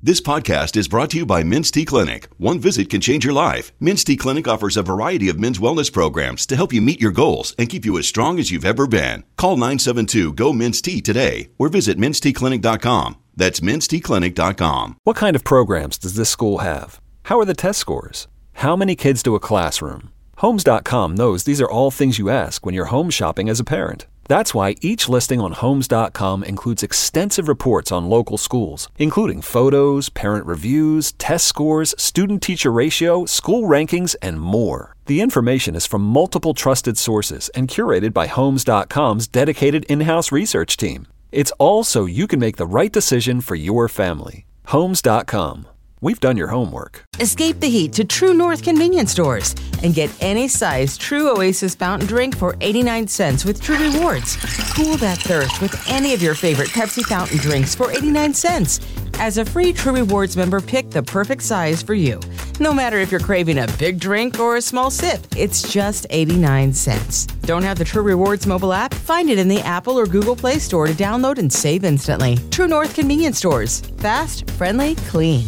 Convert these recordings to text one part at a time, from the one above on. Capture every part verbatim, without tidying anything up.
This podcast is brought to you by Men's T Clinic. One visit can change your life. Men's T Clinic offers a variety of men's wellness programs to help you meet your goals and keep you as strong as you've ever been. Call nine seven two, G O, Men's T today or visit mens t clinic dot com. That's mens t clinic dot com. What kind of programs does this school have? How are the test scores? How many kids do a classroom? Homes dot com knows these are all things you ask when you're home shopping as a parent. That's why each listing on Homes dot com includes extensive reports on local schools, including photos, parent reviews, test scores, student-teacher ratio, school rankings, and more. The information is from multiple trusted sources and curated by Homes dot com's dedicated in-house research team. It's all so you can make the right decision for your family. Homes dot com. We've done your homework. Escape the heat to True North convenience stores and get any size True Oasis fountain drink for eighty-nine cents with True Rewards. Cool that thirst with any of your favorite Pepsi fountain drinks for eighty-nine cents. As a free True Rewards member, pick the perfect size for you. No matter if you're craving a big drink or a small sip, it's just eighty-nine cents. Don't have the True Rewards mobile app? Find it in the Apple or Google Play Store to download and save instantly. True North convenience stores. Fast, friendly, clean.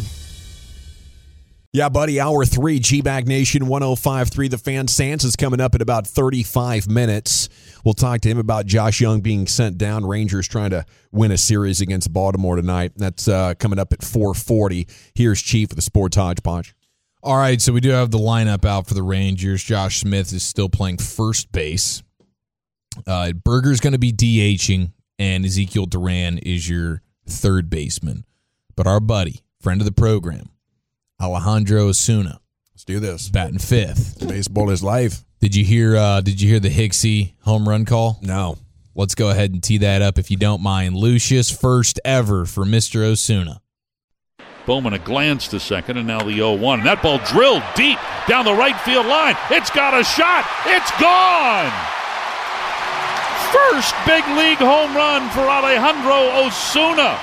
Yeah, buddy, hour three, G-Bag Nation, one oh five point three The Fan. Sands is coming up in about thirty-five minutes. We'll talk to him about Josh Young being sent down. Rangers trying to win a series against Baltimore tonight. That's uh, coming up at four forty. Here's Chief of the Sports Hodgepodge. All right, so we do have the lineup out for the Rangers. Josh Smith is still playing first base. Uh, Berger's going to be DHing, and Ezekiel Duran is your third baseman. But our buddy, friend of the program, Alejandro Osuna. Let's do this. Batting fifth. Baseball is life. Did you hear uh, Did you hear the Hicksy home run call? No. Let's go ahead and tee that up if you don't mind. Lucius first ever for Mister Osuna. Bowman a glance to second, and now the oh one. And that ball drilled deep down the right field line. It's got a shot. It's gone. First big league home run for Alejandro Osuna.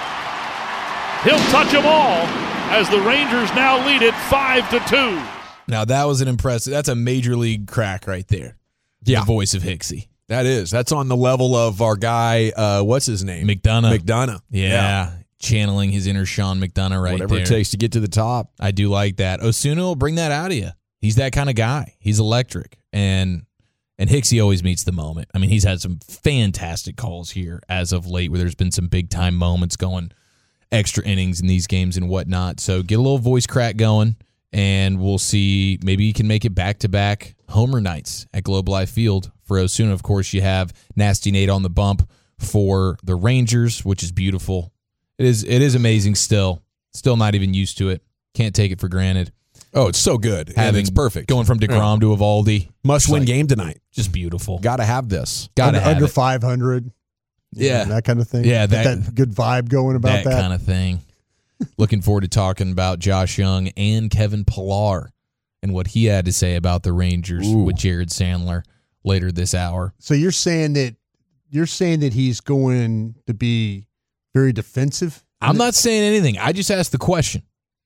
He'll touch them all as the Rangers now lead it five to two. Now that was an impressive. That's a major league crack right there. Yeah. The voice of Hicksy. That is. That's on the level of our guy, uh, what's his name? McDonough. McDonough. Yeah. yeah. Channeling his inner Sean McDonough right Whatever there. it takes to get to the top. I do like that. Osuna will bring that out of you. He's that kind of guy. He's electric. And and Hicksy always meets the moment. I mean, he's had some fantastic calls here as of late where there's been some big-time moments going extra innings in these games and whatnot. So get a little voice crack going, and we'll see. Maybe you can make it back-to-back homer nights at Globe Life Field. For Osuna, of course, you have Nasty Nate on the bump for the Rangers, which is beautiful. It is it is amazing still. Still not even used to it. Can't take it for granted. Oh, it's so good. Having, and it's perfect. Going from DeGrom yeah. to Evaldi. Must-win like, game tonight. Just beautiful. Got to have this. Got to have Under it. five hundred. Yeah. Know, that kind of thing. Yeah. That, That, that good vibe going about that. that. kind of thing. Looking forward to talking about Josh Young and Kevin Pillar and what he had to say about the Rangers Ooh. with Jared Sandler later this hour. So you're saying that you're saying that he's going to be very defensive? I'm not saying anything. I just asked the question.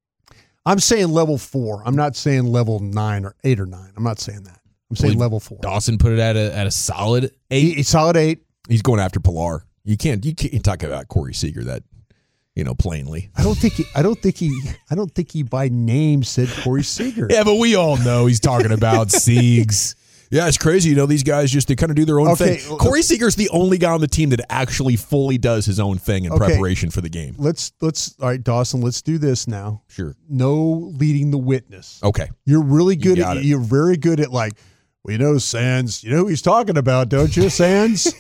I'm saying level four. I'm not saying level nine or eight or nine. I'm not saying that. I'm saying Well, level four. Dawson put it at a at a solid eight. He, he's solid eight. He's going after Pilar. You can't you can't talk about Corey Seager that, you know, plainly. I don't think he I don't think he I don't think he by name said Corey Seager. Yeah, but we all know he's talking about Siegs. Yeah, it's crazy. You know, these guys just, they kind of do their own Okay, thing. Corey Seager's the only guy on the team that actually fully does his own thing in Okay. preparation for the game. Let's let's all right, Dawson, let's do this now. Sure. No leading the witness. Okay. You're really good You at got it. you're very good at like, well, you know, Sands, you know who he's talking about, don't you, Sands?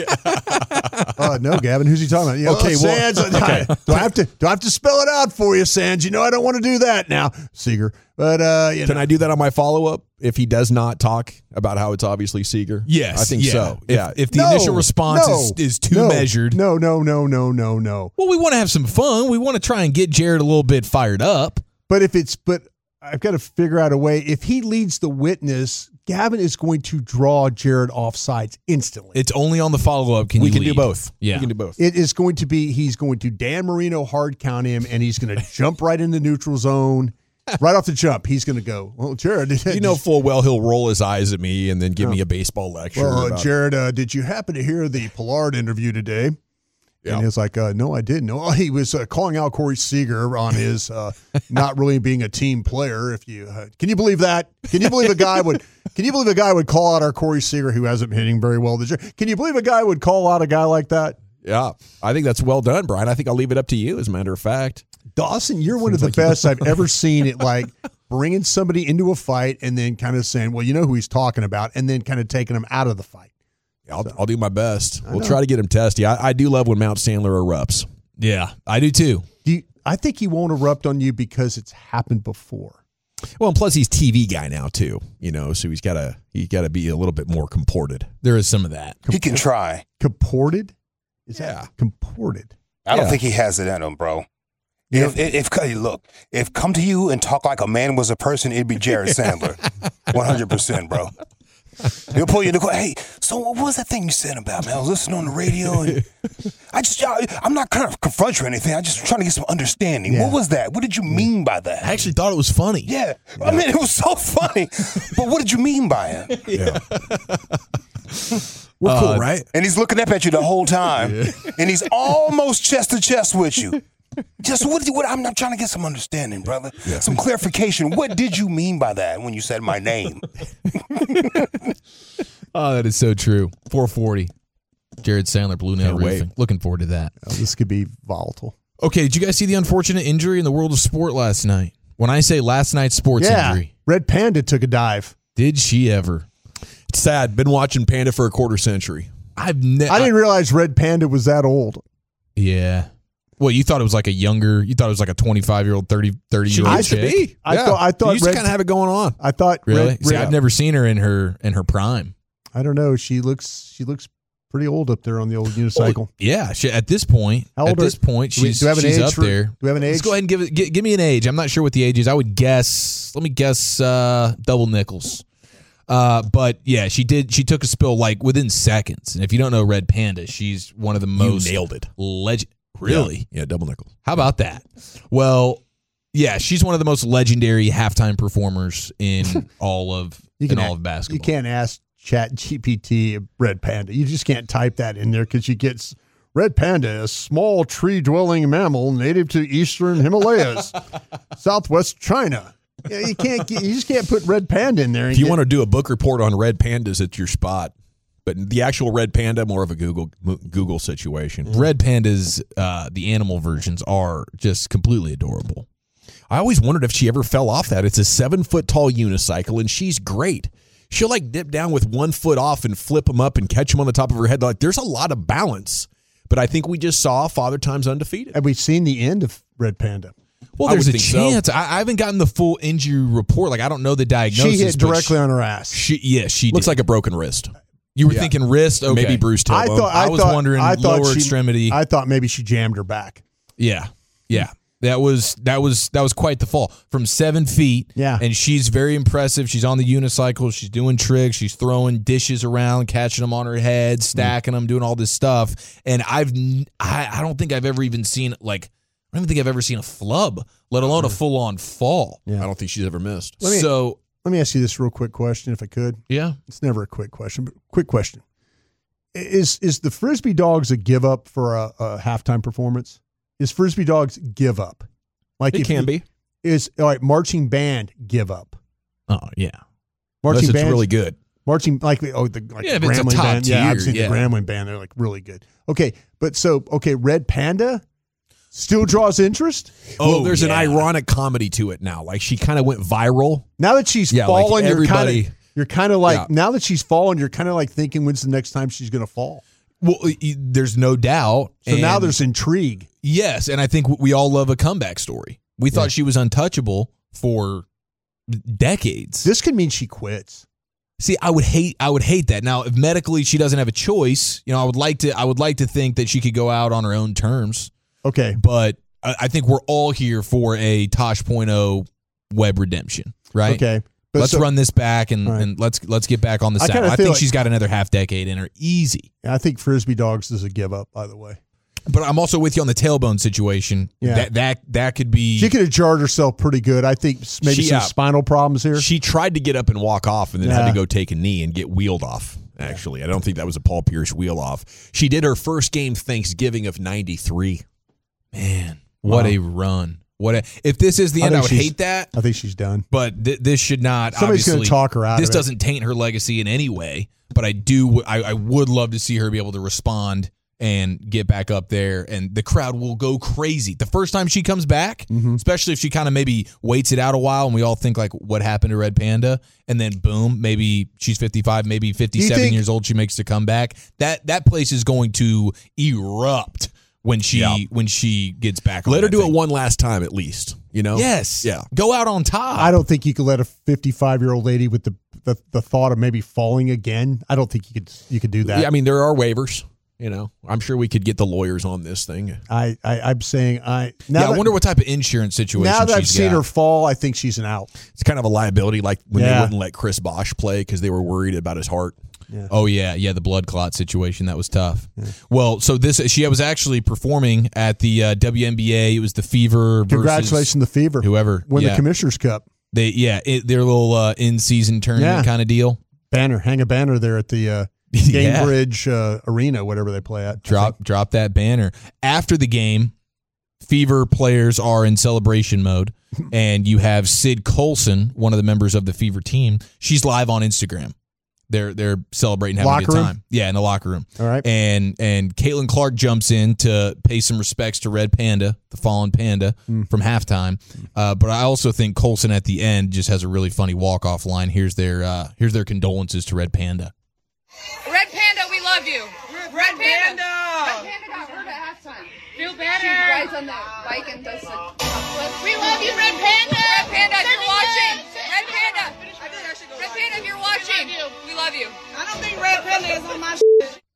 uh, no, Gavin, who's he talking about? You know, Okay, oh, well, Sands. okay. Do I have to do I have to spell it out for you, Sands? You know I don't want to do that now, Seager. But uh, you Can know. I do that on my follow-up if he does not talk about how it's obviously Seager? Yes, I think yeah. so. If, Yeah. if the No, initial response no, is, is too no, measured. No, no, no, no, no, no. Well, we want to have some fun. We want to try and get Jared a little bit fired up. But if it's but I've got to figure out a way. If he leads the witness, Gavin is going to draw Jared off sides instantly. It's only on the follow-up. Can we you can lead? do both. Yeah. We can do both. It is going to be, he's going to Dan Marino hard count him, and he's going to jump right in the neutral zone. Right off the jump, he's going to go, well, Jared. You know full well he'll roll his eyes at me and then give me a baseball lecture. Well, uh, about- Jared, uh, did you happen to hear the Pollard interview today? Yeah. And it's like, uh, no, I didn't. No, he was uh, calling out Corey Seager on his uh, not really being a team player. If you uh, can you believe that? Can you believe a guy would? Can you believe a guy would call out our Corey Seager who hasn't been hitting very well this year? Can you believe a guy would call out a guy like that? Yeah, I think that's well done, Brian. I think I'll leave it up to you, as a matter of fact. Dawson, you're one of the best I've ever seen at like bringing somebody into a fight and then kind of saying, well, you know who he's talking about, and then kind of taking them out of the fight. Yeah, I'll, so, I'll do my best. We'll try to get him testy. I, I do love when Mount Sandler erupts. Yeah, I do too. Do you, I think he won't erupt on you because it's happened before. Well, and plus he's T V guy now too, you know, so he's got to he got to be a little bit more comported. There is some of that. He can try. Comported? Is yeah. that comported? I don't yeah. think he has it in him, bro. If, if, if look, if come to you and talk like a man was a person, it'd be Jared Sandler, one hundred percent, bro. He'll pull you in the corner. Hey, so what was that thing you said about, man? I was listening on the radio, and I just, I'm not trying to confront you or anything. I'm just trying to get some understanding. Yeah. What was that? What did you mean by that? I actually thought it was funny. Yeah, I mean, it was so funny. But what did you mean by it? Yeah. We're cool, Uh, right? And he's looking up at you the whole time, and he's almost chest to chest with you. Just what, what? I'm not trying to get some understanding, brother. Yeah. Some clarification. What did you mean by that when you said my name? Oh, that is so true. four forty. Jared Sandler, Blue Nail Can't wait. Roofing. Looking forward to that. Oh, this could be volatile. Okay, did you guys see the unfortunate injury in the world of sport last night? When I say last night's sports Yeah, injury, Red Panda took a dive. did she ever? It's sad. Been watching Panda for a quarter century. I've never. I didn't realize Red Panda was that old. Yeah. Well, you thought it was like a younger, you thought it was like a twenty-five-year-old, thirty, thirty-year-old I chick. be. I thought. I You thought. used to Red, kind of have it going on. I thought. Really? Red, See, Red- I've never seen her in her in her prime. I don't know. She looks. She looks pretty old up there on the old unicycle. Well, yeah, she, at this point, How old at are- this point, do we- she's, do we have an she's age up for- there. do we have an Let's age? go ahead and give it. Give, give me an age. I'm not sure what the age is. I would guess. Let me guess. Uh, double nickels. Uh, but yeah, she did. She took a spill like within seconds. And if you don't know Red Panda, she's one of the most you nailed it. Legend. Really? Yeah, yeah, double nickels. How about that? Well, yeah, she's one of the most legendary halftime performers in all of You in can all a- of basketball. You can't ask Chat G P T Red Panda. You just can't type that in there because you get s- Red Panda, a small tree-dwelling mammal native to eastern Himalayas, southwest China. Yeah, you can't. get- You just can't put Red Panda in there. And If you get- want to do a book report on red pandas, it's your spot. But the actual red panda, more of a Google Google situation. Red pandas, uh, the animal versions are just completely adorable. I always wondered if she ever fell off that. It's a seven foot tall unicycle, and she's great. She'll like dip down with one foot off and flip them up and catch them on the top of her head. Like there's a lot of balance. But I think we just saw Father Time's undefeated. Have we seen the end of Red Panda? Well, I there's would a think so. chance. I, I haven't gotten the full injury report. Like I don't know the diagnosis. She hit but directly on her ass. She, yes, she Looks did. like a broken wrist. You were Yeah. thinking wrist, okay. Maybe bruised tailbone. I thought. I, I was thought, wondering I thought lower she- extremity. I thought maybe she jammed her back. Yeah, yeah. That was that was that was quite the fall from seven feet. Yeah. and she's very impressive. She's on the unicycle. She's doing tricks. She's throwing dishes around, catching them on her head, stacking them, doing all this stuff. And I've n- I, I don't think I've ever even seen like I don't even think I've ever seen a flub, let alone a full on fall. Yeah. I don't think she's ever missed. Let me- So Let me ask you this real quick question, if I could. yeah, It's never a quick question, but quick question. Is is the Frisbee Dogs a give up for a, a halftime performance? Is Frisbee Dogs give up? Like It if can you- be. Is all right, marching band give up. oh yeah. Marching Unless it's band really good. marching like the oh the like Yeah, the if it's a Grambling top band. yeah, I've tier, seen yeah. the Grambling band. They're like really good. Okay, but so okay, Red Panda still draws interest Well, Oh, there's yeah. an ironic comedy to it now. Like she kind of went viral. now that she's Yeah, like fallen. You're kind everybody- of you're kind of like Yeah. now that she's fallen. You're kind of like thinking when's the next time she's going to fall. Well, y- there's no doubt. So now And- there's intrigue. yes, and I think we all love a comeback story. We thought she was untouchable for decades. This could mean she quits. See, I would hate I would hate that. Now, if medically she doesn't have a choice, you know, I would like to I would like to think that she could go out on her own terms. Okay, But I, I think we're all here for a Tosh point oh web redemption, right? okay. But let's so- run this back and, Right. and let's let's get back on the I saddle. kinda I feel think like- she's got another half decade in her, easy. I think Frisbee Dogs is a give up. By the way, But I'm also with you on the tailbone situation. Yeah. That that that could be. she could have jarred herself pretty good. I think maybe She, some uh, spinal problems here. She tried to get up and walk off and then had Yeah. to go take a knee and get wheeled off. actually. I don't think that was a Paul Pierce wheel off. She did her first game Thanksgiving of ninety-three. Man, what wow. a run. What a, if this is the end, I, I would hate that. I think she's done. But th- this should not. Somebody's going to talk her out This of it. doesn't taint her legacy in any way. But I do. I, I would love to see her be able to respond and get back up there, and the crowd will go crazy the first time she comes back, mm-hmm. especially if she kind of maybe waits it out a while, and we all think like what happened to Red Panda, and then boom, maybe she's fifty-five, maybe fifty-seven think- years old, she makes the comeback. That that place is going to erupt when she yeah. when she gets back. Let on her do thing. it one last time at least. You know. Yes. Yeah. Go out on top. I don't think you could let a fifty-five-year-old lady with the, the the thought of maybe falling again. I don't think you could you could do that. Yeah, I mean there are waivers. You know, I'm sure we could get the lawyers on this thing. I, I I'm saying I. Now yeah, that, I wonder what type of insurance situation. Now that she's I've seen got. her fall, I think she's an out. It's kind of a liability, like when yeah. they wouldn't let Chris Bosh play because they were worried about his heart. Yeah. Oh yeah, yeah, the blood clot situation, that was tough. Yeah. Well, so this she was actually performing at the uh, W N B A. It was the Fever. Congratulations, the Fever. Whoever win yeah. the Commissioner's Cup. They yeah, it, their little uh, in-season tournament yeah. kind of deal. Banner, hang a banner there at the uh, Gamebridge yeah. uh, Arena, whatever they play at. Drop drop that banner after the game. Fever players are in celebration mode, and you have Sid Colson, one of the members of the Fever team. She's live on Instagram. They're they're celebrating, having locker a good room? time. Yeah, in the locker room. All right. And and Caitlin Clark jumps in to pay some respects to Red Panda, the fallen panda, mm. from halftime. Uh, but I also think Colson at the end just has a really funny walk off line. Here's their uh, here's their condolences to Red Panda. Red Panda, we love you. Red, Red Panda. Red Panda got hurt at halftime. Feel better. She rides on the bike and does the. We love you, Red Panda. Red Panda, if you're watching. Red Panda. Red Panda, if you're watching, we love you. I don't think Red Panda is on my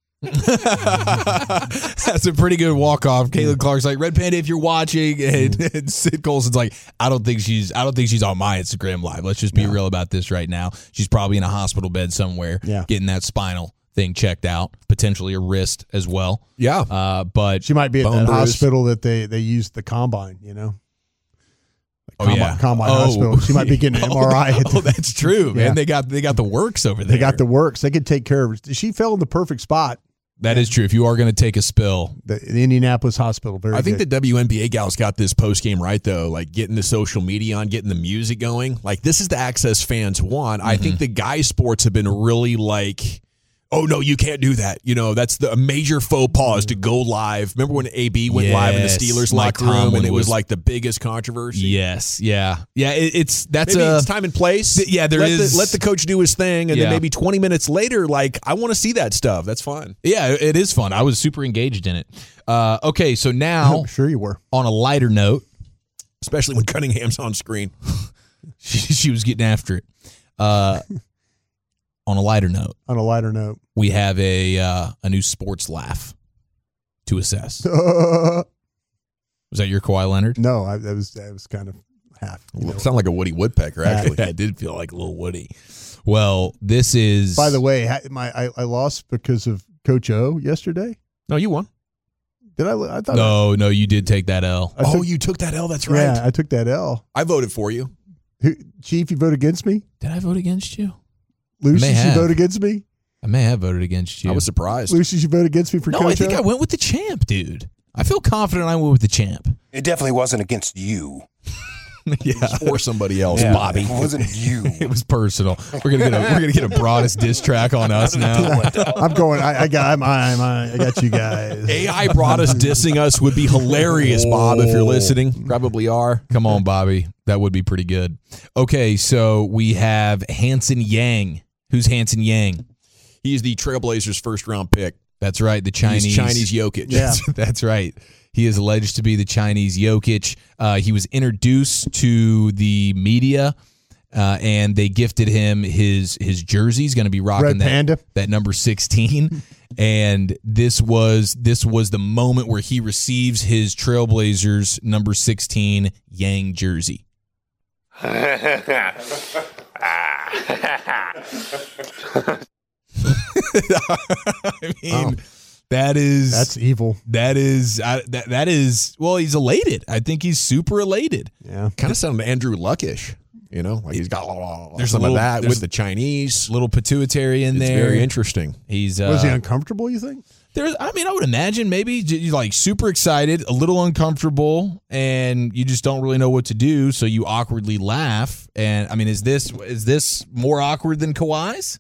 shit. That's a pretty good walk off. Caitlin Clark's like, Red Panda, if you're watching, and, and Sid Colson's like, I don't think she's I don't think she's on my Instagram live. Let's just be no. real about this right now. She's probably in a hospital bed somewhere, yeah. getting that spinal thing checked out, potentially a wrist as well. Yeah, uh, but she might be at that hospital that they they used the combine. You know. Oh Combine, yeah, Combine oh. Hospital. She might be getting an M R I. Oh, oh that's true, man. Yeah. They got they got the works over there. They got the works. They could take care of it. She fell in the perfect spot. That is true. If you are going to take a spill, the, the Indianapolis Hospital. Very. I think good. the W N B A gals got this post game right though. Like getting the social media on, getting the music going. Like this is the access fans want. Mm-hmm. I think the guy sports have been really like, oh no, you can't do that. You know, that's the a major faux pas to go live. Remember when A B went yes. live in the Steelers Mike locker room Tomlin and it was, was like the biggest controversy? Yes, yeah, yeah. It, it's that's maybe a it's time and place. Th- yeah, there let is. The, let the coach do his thing, and yeah. then maybe twenty minutes later, like I want to see that stuff. That's fun. Yeah, it is fun. I was super engaged in it. Uh, okay, so now, I'm sure you were. On a lighter note, especially when Cunningham's on screen, she, she was getting after it. Uh, on a lighter note. On a lighter note. We have a uh, a new sports laugh to assess. Was that your Kawhi Leonard? No, I, that was that was kind of half. You know. Sound like a Woody Woodpecker, actually. Yeah, it did feel like a little Woody. Well, this is. By the way, my I, I lost because of Coach O yesterday. No, you won. Did I? I thought. No, I, no, you did take that L. I oh, took, you took that L. That's right. Yeah, I took that L. I voted for you. Who, Chief, you vote against me? Did I vote against you? Lucy, you vote against me? I may have voted against you. I was surprised. Lucy, you vote against me for no, Coach I think O? I went with the champ, dude. I feel confident I went with the champ. It definitely wasn't against you. Yeah, it was for somebody else, yeah. Bobby. It wasn't you. It was personal. We're gonna get a we're gonna get a broadest diss track on us now. I'm going. I, I got. I'm, I'm, I got you guys. A I broadest dissing us would be hilarious, Bob. If you're listening, probably are. Come on, Bobby. That would be pretty good. Okay, so we have Hanson Yang. Who's Hanson Yang? He's the Trailblazers' first round pick. That's right. The Chinese He's Chinese Jokic. Yeah, that's, that's right. He is alleged to be the Chinese Jokic. Uh, he was introduced to the media, uh, and they gifted him his his jersey. He's going to be rocking Red that Panda. that number sixteen. And this was this was the moment where he receives his Trailblazers number sixteen Yang jersey. I mean. Oh. That is that's evil. That is uh, that that is well. He's elated. I think he's super elated. Yeah, kind of sounded Andrew Luckish. You know, like he's got blah, blah, blah, There's some a little, of that with the Chinese. Little pituitary in it's there. Very interesting. He's uh, Was he uncomfortable, you think? There's, I mean, I would imagine maybe j- like super excited, a little uncomfortable, and you just don't really know what to do, so you awkwardly laugh. And I mean, is this is this more awkward than Kawhi's?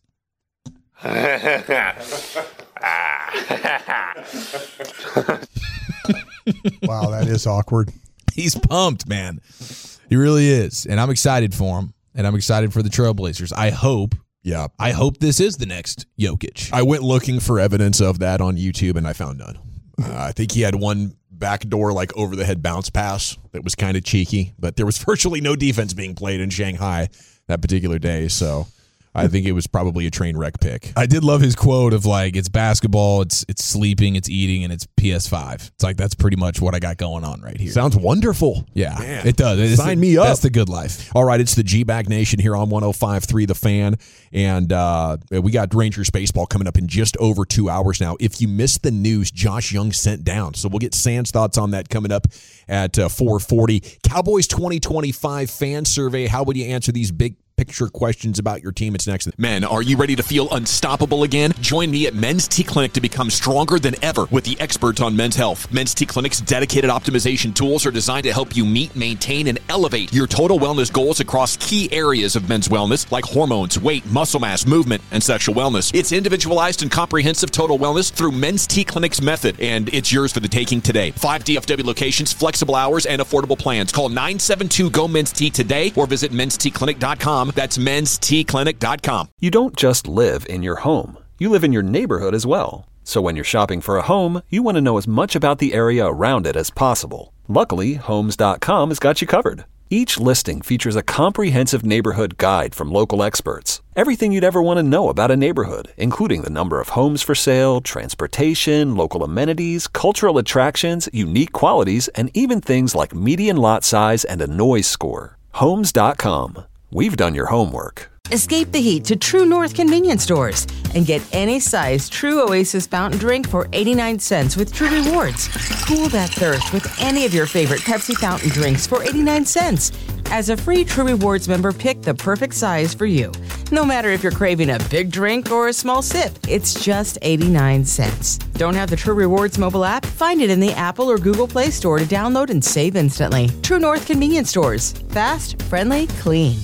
Wow, that is awkward. He's pumped, man. He really is, and I'm excited for him, and I'm excited for the Trailblazers. I hope. Yeah. I hope this is the next Jokic. I went looking for evidence of that on YouTube, and I found none. Uh, I think he had one backdoor, like, over-the-head bounce pass that was kind of cheeky, but there was virtually no defense being played in Shanghai that particular day, so I think it was probably a train wreck pick. I did love his quote of, like, it's basketball, it's it's sleeping, it's eating, and it's P S five. It's like, that's pretty much what I got going on right here. Sounds wonderful. Yeah, Man. it does. It's Sign the, me up. That's the good life. All right, it's the G-Bag Nation here on one oh five point three The Fan, and uh, we got Rangers baseball coming up in just over two hours now. If you missed the news, Josh Young sent down, so we'll get Sam's thoughts on that coming up at uh, four forty. Cowboys twenty twenty-five fan survey. How would you answer these big picture questions about your team? It's next. Men, are you ready to feel unstoppable again? Join me at Men's T Clinic to become stronger than ever with the experts on men's health. Men's T Clinic's dedicated optimization tools are designed to help you meet, maintain, and elevate your total wellness goals across key areas of men's wellness like hormones, weight, muscle mass, movement, and sexual wellness. It's individualized and comprehensive total wellness through Men's T Clinic's method, and it's yours for the taking today. Five D F W locations, flexible hours, and affordable plans. Call nine seven two, G O, Men's T today or visit mens t clinic dot com. That's mens t clinic dot com. You don't just live in your home. You live in your neighborhood as well. So when you're shopping for a home, you want to know as much about the area around it as possible. Luckily, homes dot com has got you covered. Each listing features a comprehensive neighborhood guide from local experts. Everything you'd ever want to know about a neighborhood, including the number of homes for sale, transportation, local amenities, cultural attractions, unique qualities, and even things like median lot size and a noise score. homes dot com. We've done your homework. Escape the heat to True North convenience stores and get any size True Oasis fountain drink for eighty-nine cents with True Rewards. Cool that thirst with any of your favorite Pepsi fountain drinks for eighty-nine cents. As a free True Rewards member, pick the perfect size for you. No matter if you're craving a big drink or a small sip, it's just eighty-nine cents. Don't have the True Rewards mobile app? Find it in the Apple or Google Play Store to download and save instantly. True North convenience stores. Fast, friendly, clean.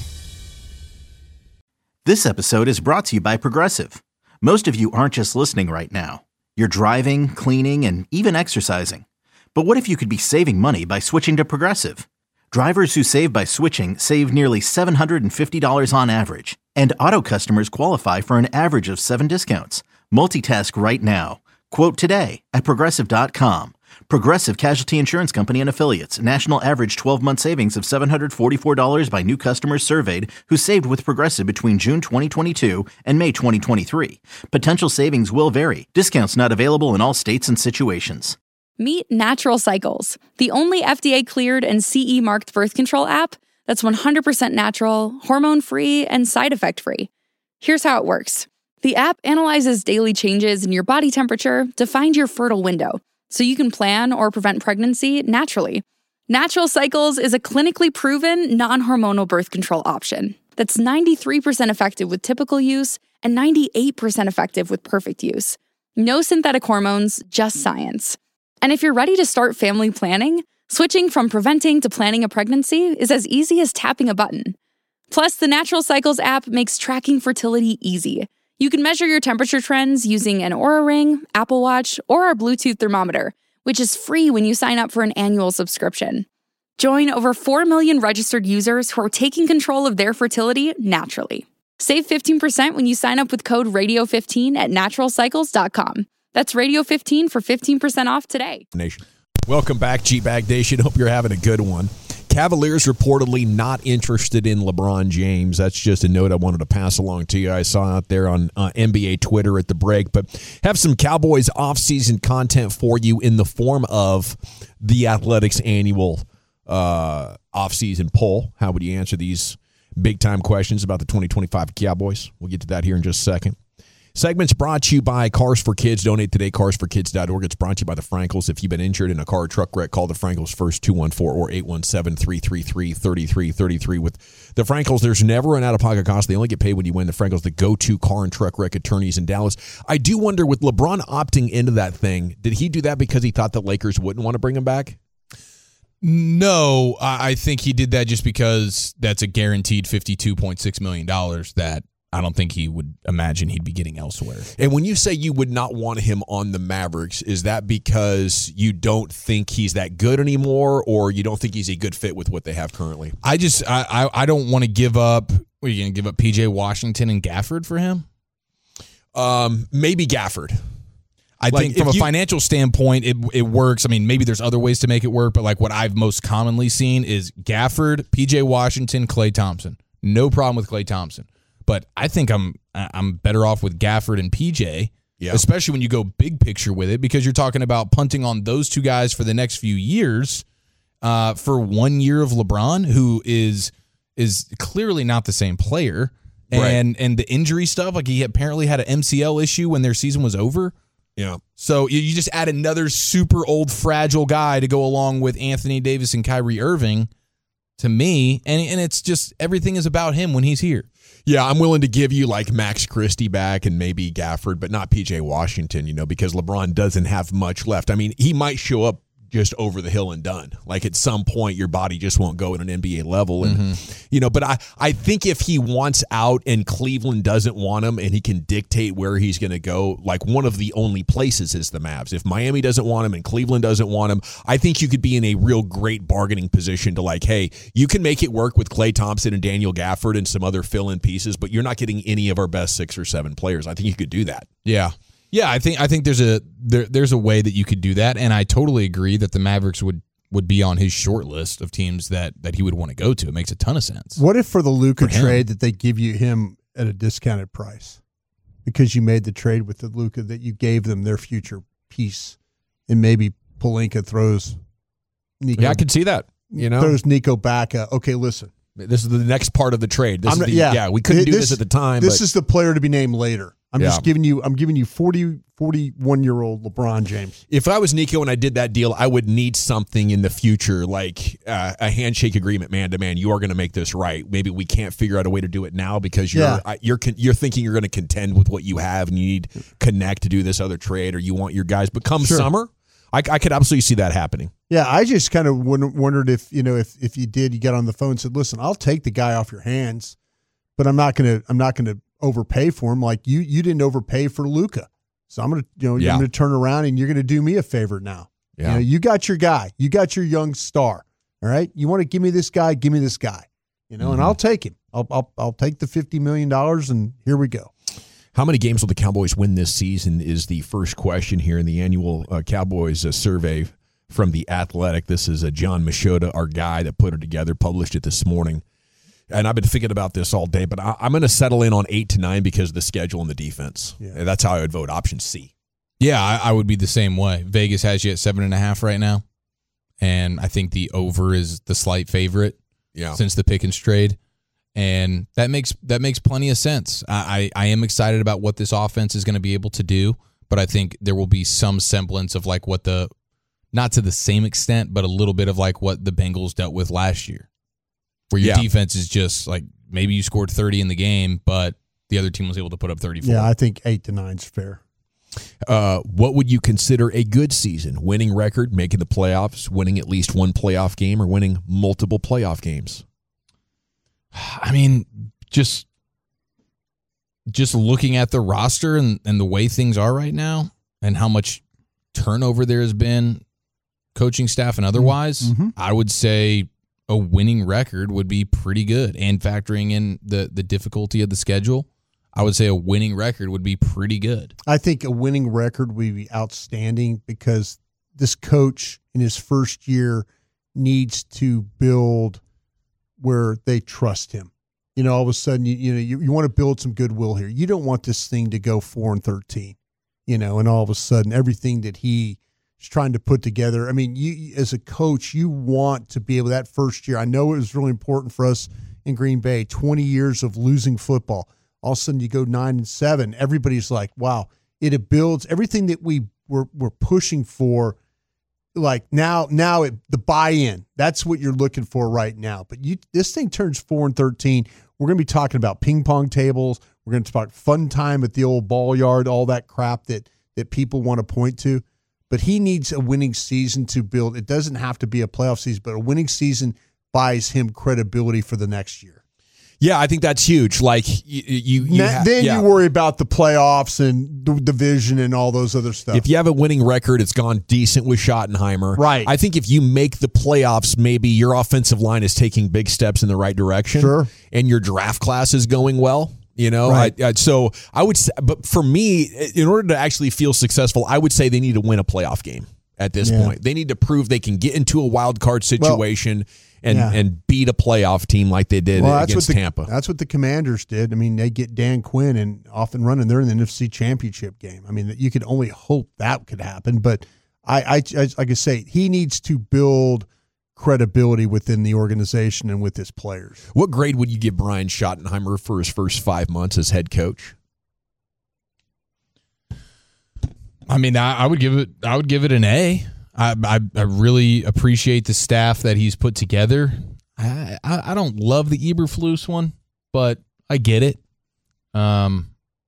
This episode is brought to you by Progressive. Most of you aren't just listening right now. You're driving, cleaning, and even exercising. But what if you could be saving money by switching to Progressive? Drivers who save by switching save nearly seven hundred fifty dollars on average. And auto customers qualify for an average of seven discounts. Multitask right now. Quote today at progressive dot com. Progressive Casualty Insurance Company and Affiliates. National average twelve-month savings of seven hundred forty-four dollars by new customers surveyed who saved with Progressive between June twenty twenty-two and May twenty twenty-three. Potential savings will vary. Discounts not available in all states and situations. Meet Natural Cycles, the only F D A-cleared and C E-marked birth control app that's one hundred percent natural, hormone-free, and side effect-free. Here's how it works. The app analyzes daily changes in your body temperature to find your fertile window, so you can plan or prevent pregnancy naturally. Natural Cycles is a clinically proven, non-hormonal birth control option that's ninety-three percent effective with typical use and ninety-eight percent effective with perfect use. No synthetic hormones, just science. And if you're ready to start family planning, switching from preventing to planning a pregnancy is as easy as tapping a button. Plus, the Natural Cycles app makes tracking fertility easy. You can measure your temperature trends using an Oura Ring, Apple Watch, or our Bluetooth thermometer, which is free when you sign up for an annual subscription. Join over four million registered users who are taking control of their fertility naturally. Save fifteen percent when you sign up with code radio fifteen at natural cycles dot com. That's radio fifteen for fifteen percent off today. Nation. Welcome back, G-Bag Nation. Hope you're having a good one. Cavaliers reportedly not interested in LeBron James. That's just a note I wanted to pass along to you. I saw out there on uh, N B A Twitter at the break, but have some Cowboys offseason content for you in the form of the Athletics annual uh, offseason poll. How would you answer these big-time questions about the twenty twenty-five Cowboys? We'll get to that here in just a second. Segment's brought to you by Cars for Kids. Donate today, cars for kids dot org. It's brought to you by the Frankels. If you've been injured in a car or truck wreck, call the Frankels first, two one four or eight one seven, three three three, three three three three. With the Frankels, there's never an out-of-pocket cost. They only get paid when you win. The Frankels, the go-to car and truck wreck attorneys in Dallas. I do wonder, with LeBron opting into that thing, did he do that because he thought the Lakers wouldn't want to bring him back? No, I think he did that just because that's a guaranteed fifty-two point six million dollars that I don't think he would imagine he'd be getting elsewhere. And when you say you would not want him on the Mavericks, is that because you don't think he's that good anymore, or you don't think he's a good fit with what they have currently? I just I I, I don't want to give up. What, are you going to give up P J Washington and Gafford for him? Um, maybe Gafford. I like think from a you, financial standpoint, it it works. I mean, maybe there's other ways to make it work, but like what I've most commonly seen is Gafford, P J Washington, Klay Thompson. No problem with Klay Thompson. But I think I'm I'm better off with Gafford and P J, yeah. especially when you go big picture with it, because you're talking about punting on those two guys for the next few years uh, for one year of LeBron, who is is clearly not the same player. And right. and the injury stuff, like he apparently had an M C L issue when their season was over. Yeah. So you, you just add another super old, fragile guy to go along with Anthony Davis and Kyrie Irving, to me, and and it's just everything is about him when he's here. Yeah, I'm willing to give you like Max Christie back and maybe Gafford, but not P J Washington, you know, because LeBron doesn't have much left. I mean, he might show up just over the hill and done. Like at some point, your body just won't go at an N B A level. And, mm-hmm. you know, but I, I think if he wants out and Cleveland doesn't want him and he can dictate where he's going to go, like one of the only places is the Mavs. If Miami doesn't want him and Cleveland doesn't want him, I think you could be in a real great bargaining position to like, hey, you can make it work with Klay Thompson and Daniel Gafford and some other fill-in pieces, but you're not getting any of our best six or seven players. I think you could do that. Yeah. Yeah, I think I think there's a there, there's a way that you could do that, and I totally agree that the Mavericks would, would be on his short list of teams that, that he would want to go to. It makes a ton of sense. What if for the Luka trade that they give you him at a discounted price because you made the trade with the Luka, that you gave them their future piece, and maybe Pelinka throws Nico. Yeah, I could see that. You know, throws Nico back. Uh, okay, listen. This is the next part of the trade. This I'm is not, the, yeah. yeah, we couldn't this, do this at the time. This but. is the player to be named later. I'm Yeah. just giving you. I'm giving you forty, forty-one-year-old LeBron James. If I was Nico and I did that deal, I would need something in the future, like uh, a handshake agreement, man to man. You are going to make this right. Maybe we can't figure out a way to do it now because you're Yeah. uh, you're con- you're thinking you're going to contend with what you have, and you need Connect to do this other trade, or you want your guys. But come Sure. summer, I, I could absolutely see that happening. Yeah, I just kind of wondered if you know if if you did, you got on the phone and said, "Listen, I'll take the guy off your hands, but I'm not gonna I'm not gonna overpay for him. Like you you didn't overpay for Luka, so I'm gonna you know Yeah. I'm gonna turn around and you're gonna do me a favor now. Yeah. You know, you got your guy, you got your young star. All right, you want to give me this guy, give me this guy. You know, Mm-hmm. and I'll take him. I'll I'll I'll take the fifty million dollars, and here we go. How many games will the Cowboys win this season is the first question here in the annual uh, Cowboys uh, survey from The Athletic. This is uh, John Machota, our guy that put it together, published it this morning. And I've been thinking about this all day, but I, I'm going to settle in on eight to nine because of the schedule and the defense. Yeah. And that's how I would vote option C. Yeah, I, I would be the same way. Vegas has you at seven and a half right now, and I think the over is the slight favorite. Yeah. Since the Pickens trade, and that makes that makes plenty of sense. I I, I am excited about what this offense is going to be able to do, but I think there will be some semblance of like what the, not to the same extent, but a little bit of like what the Bengals dealt with last year, where your Yeah. defense is just like maybe you scored thirty in the game, but the other team was able to put up thirty-four. Yeah, I think eight to nine's fair. Uh, what would you consider a good season? Winning record, making the playoffs, winning at least one playoff game, or winning multiple playoff games? I mean, just just looking at the roster and, and the way things are right now and how much turnover there has been, coaching staff and otherwise, Mm-hmm. I would say a winning record would be pretty good. And factoring in the, the difficulty of the schedule, I would say a winning record would be pretty good. I think a winning record would be outstanding because this coach in his first year needs to build where they trust him. You know, all of a sudden, you, you know, you, you want to build some goodwill here. You don't want this thing to go four and thirteen, you know, and all of a sudden everything that he is trying to put together. I mean, you as a coach, you want to be able that first year. I know it was really important for us in Green Bay, twenty years of losing football. all of a sudden you go nine and seven. Everybody's like, wow, it builds everything that we were, were pushing for. Like now, now it, the buy-in, that's what you're looking for right now. But you, this thing turns four and thirteen. We're going to be talking about ping pong tables. We're going to talk fun time at the old ball yard, all that crap that, that people want to point to. But he needs a winning season to build. It doesn't have to be a playoff season, but a winning season buys him credibility for the next year. Yeah, I think that's huge. Like you, you, you ha- then yeah. you worry about the playoffs and the division and all those other stuff. If you have a winning record, it's gone decent with Schottenheimer. Right. I think if you make the playoffs, maybe your offensive line is taking big steps in the right direction. Sure. And your draft class is going well. You know, right. I, I, so I would say, but for me, in order to actually feel successful, I would say they need to win a playoff game at this yeah. point. They need to prove they can get into a wild card situation. Well, And, yeah. and beat a playoff team like they did well, against that's what the, Tampa. That's what the Commanders did. I mean, they get Dan Quinn and off and running. They're in the N F C Championship game. I mean, you could only hope that could happen. But I, I, I like I say, he needs to build credibility within the organization and with his players. What grade would you give Brian Schottenheimer for his first five months as head coach? I mean, I, I would give it. I would give it an A. I, I I really appreciate the staff that he's put together. I I, I don't love the Eberflus one, but I get it. Um,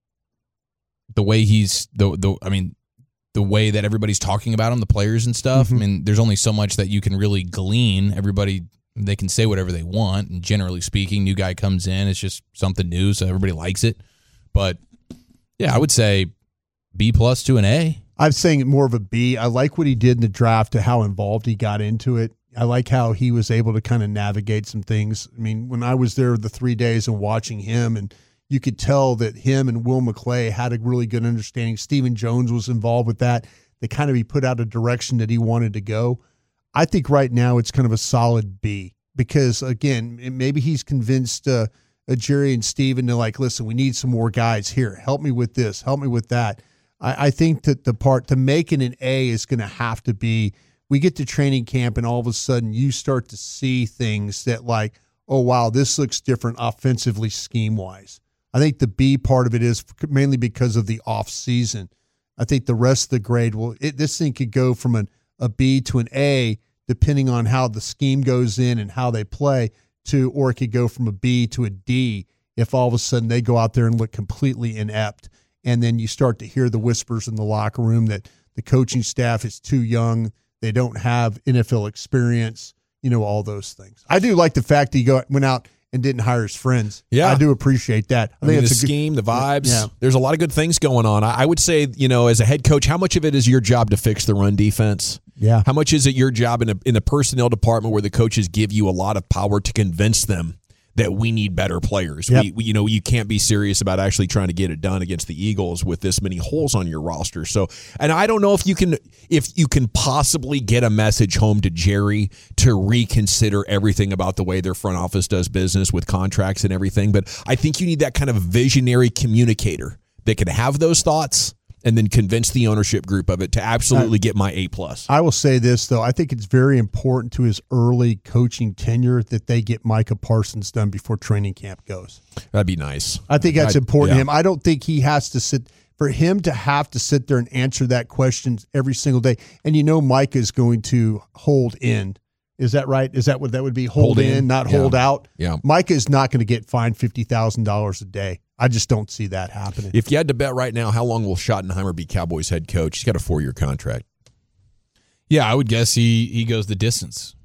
the way he's the the I mean, the way that everybody's talking about him, the players and stuff. Mm-hmm. I mean, there's only so much that you can really glean. Everybody, they can say whatever they want, and generally speaking, new guy comes in, it's just something new, so everybody likes it. But yeah, I would say B plus to an A. I'm saying more of a B. I like what he did in the draft to how involved he got into it. I like how he was able to kind of navigate some things. I mean, when I was there the three days and watching him, and you could tell that him and Will McClay had a really good understanding. Stephen Jones was involved with that. They kind of he put out a direction that he wanted to go. I think right now it's kind of a solid B because, again, maybe he's convinced uh, uh, Jerry and Steven to like, listen, we need some more guys here. Help me with this. Help me with that. I, I think that the part to make it an A is going to have to be we get to training camp and all of a sudden you start to see things that like, oh, wow, this looks different offensively scheme-wise. I think the B part of it is mainly because of the off season. I think the rest of the grade will it, this thing could go from an, a B to an A depending on how the scheme goes in and how they play to, or it could go from a B to a D if all of a sudden they go out there and look completely inept. And then you start to hear the whispers in the locker room that the coaching staff is too young. They don't have N F L experience, you know, all those things. I do like the fact that he go, went out and didn't hire his friends. Yeah. I do appreciate that. I, I mean, think the it's a scheme, good, the vibes, yeah. There's a lot of good things going on. I, I would say, you know, as a head coach, how much of it is your job to fix the run defense? Yeah. How much is it your job in a in a personnel department where the coaches give you a lot of power to convince them that we need better players? Yep. We, we, you know, you can't be serious about actually trying to get it done against the Eagles with this many holes on your roster. So, and I don't know if you can, if you can possibly get a message home to Jerry to reconsider everything about the way their front office does business with contracts and everything. But I think you need that kind of visionary communicator that can have those thoughts and then convince the ownership group of it to absolutely get my A plus. I will say this, though. I think it's very important to his early coaching tenure that they get Micah Parsons done before training camp goes. That'd be nice. I think that's I'd, important yeah. to him. I don't think he has to sit – for him to have to sit there and answer that question every single day. And you know Micah is going to hold in. Is that right? Is that what that would be? Hold, hold in, in, not yeah. hold out? Yeah. Micah is not going to get fined fifty thousand dollars a day. I just don't see that happening. If you had to bet right now, how long will Schottenheimer be Cowboys head coach? He's got a four-year contract. Yeah, I would guess he, he goes the distance.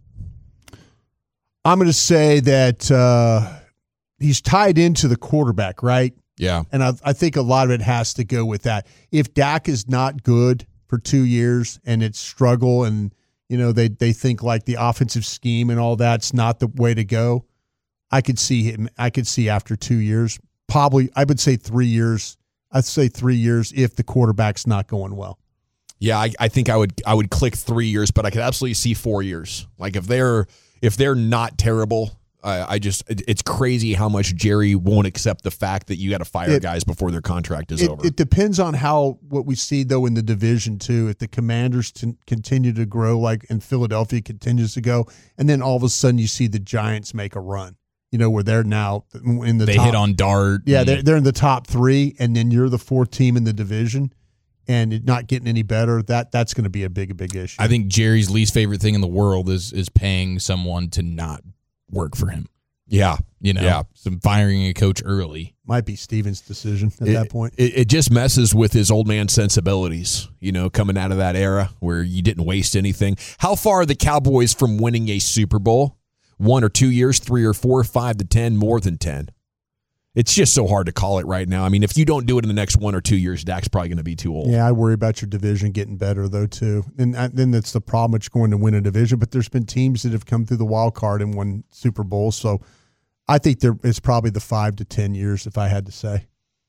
I'm going to say that uh, he's tied into the quarterback, right? Yeah. And I, I think a lot of it has to go with that. If Dak is not good for two years and it's struggle and, you know, they, they think like the offensive scheme and all that's not the way to go, I could see him. I could see after two years. Probably, I would say three years. I'd say three years if the quarterback's not going well. Yeah, I, I think I would I would click three years, but I could absolutely see four years. Like if they're if they're not terrible, uh, I just it, it's crazy how much Jerry won't accept the fact that you got to fire it, guys before their contract is it, over. It depends on how what we see though in the division too. If the Commanders t- continue to grow, like in Philadelphia continues to go, and then all of a sudden you see the Giants make a run. you know, where they're now in the they top. hit on dart. Yeah, they're, they're in the top three, and then you're the fourth team in the division, and it not getting any better. That that's going to be a big, big issue. I think Jerry's least favorite thing in the world is is paying someone to not work for him. Yeah, you know, yeah. some firing a coach early might be Steven's decision at it, that point. It, it just messes with his old man sensibilities, you know, coming out of that era where you didn't waste anything. How far are the Cowboys from winning a Super Bowl? One or two years, three or four, five to ten, more than ten. It's just so hard to call it right now. I mean, if you don't do it in the next one or two years, Dak's probably going to be too old. Yeah, I worry about your division getting better, though, too. And then that's the problem. It's going to win a division, but there's been teams that have come through the wild card and won Super Bowls. So I think there it's probably the five to ten years, if I had to say.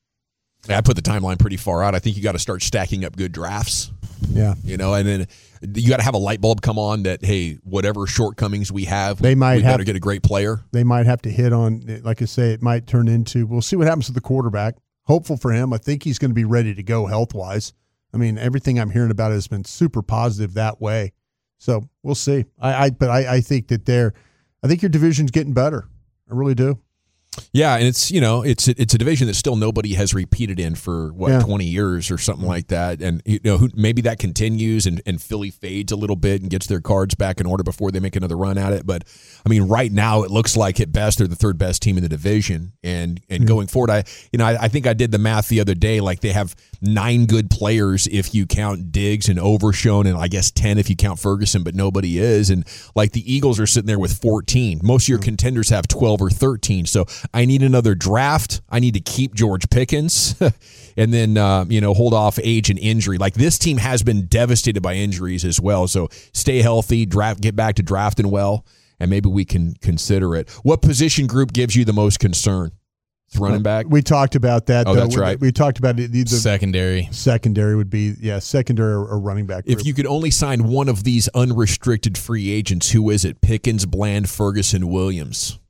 Yeah, I put the timeline pretty far out. I think you got to start stacking up good drafts. Yeah. You know, and then you got to have a light bulb come on that, hey, whatever shortcomings we have, they might we have, better get a great player. They might have to hit on, like I say, it might turn into, we'll see what happens to the quarterback. Hopeful for him. I think he's going to be ready to go health-wise. I mean, everything I'm hearing about it has been super positive that way. So we'll see. I, I But I, I think that they're, I think your division's getting better. I really do. Yeah, and it's, you know, it's it's a division that still nobody has repeated in for what yeah. twenty years or something like that, and you know who, maybe that continues and, and Philly fades a little bit and gets their cards back in order before they make another run at it. But I mean, right now it looks like at best they're the third best team in the division, and and mm-hmm. going forward, I you know I, I think I did the math the other day. Like they have nine good players if you count Diggs and Overshown, and I guess ten if you count Ferguson, but nobody is. And like the Eagles are sitting there with fourteen. Most of your mm-hmm. contenders have twelve or thirteen. So I need another draft. I need to keep George Pickens and then, uh, you know, hold off age and injury. Like this team has been devastated by injuries as well. So stay healthy, draft, get back to drafting well, and maybe we can consider it. What position group gives you the most concern? It's running back? We talked about that. Oh, though. that's right. We, we talked about it. The, the secondary. Secondary would be, yeah, secondary or, or running back group. If you could only sign one of these unrestricted free agents, who is it? Pickens, Bland, Ferguson, Williams.